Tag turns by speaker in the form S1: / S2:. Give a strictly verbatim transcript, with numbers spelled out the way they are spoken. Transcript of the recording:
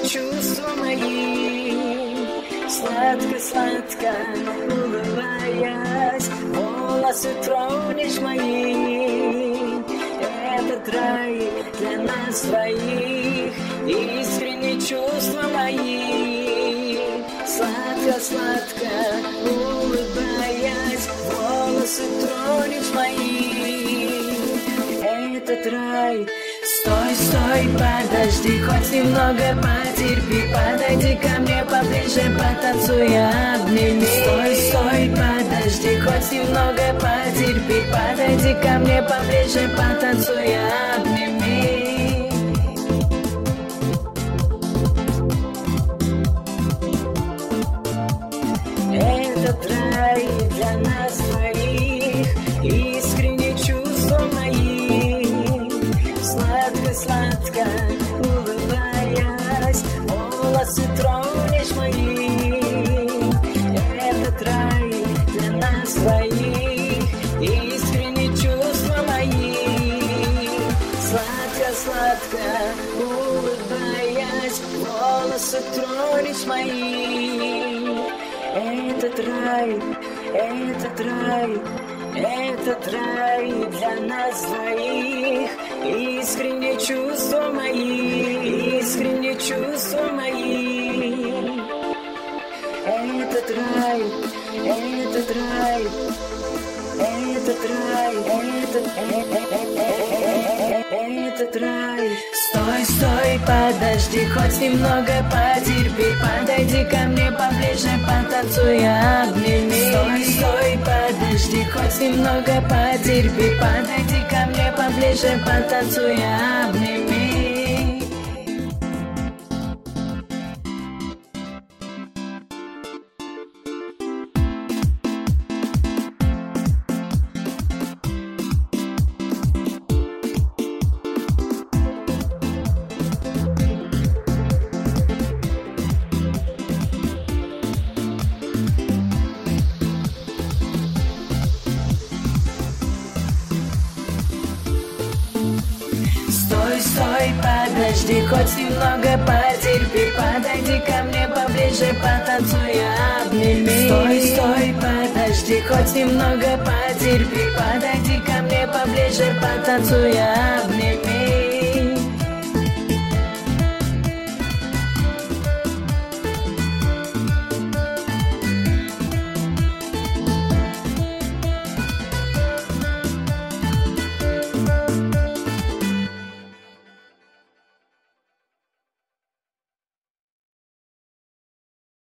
S1: чувства мои. Сладко-сладко улыбаясь, волосы тронешь мои. Этот рай для нас двоих, искренние чувства мои. Сладко-сладко улыбаясь, волосы тронешь мои. Этот рай. Стой, стой, подожди, хоть немного потерпи. Подойди ко мне поближе, потанцуй, обними. Стой, стой, подожди, хоть немного потерпи. Подойди ко мне поближе, потанцуй, обними. Этот рай для нас двоих, искренние чувства мои. Сладко-сладко улыбаясь, волосы тронешь мои. Этот рай для нас двоих, искренние чувства мои. Сладко-сладко улыбаясь, волосы тронешь мои. Этот рай, этот рай, этот рай для нас двоих, искренние чувства мои, искренние чувства мои. Этот рай, этот рай, этот рай, этот, этот рай. Стой, стой, подожди, хоть немного потерпи. Подойди ко мне поближе, потанцуй, обними. Стой, стой, подожди, хоть немного потерпи. Подойди ко мне поближе, потанцуй, обними. Стой, подожди, хоть немного потерпи. Подойди ко мне поближе, потанцуй, обними. Стой, стой, подожди, хоть немного потерпи. Подойди ко мне поближе, потанцуй, обними.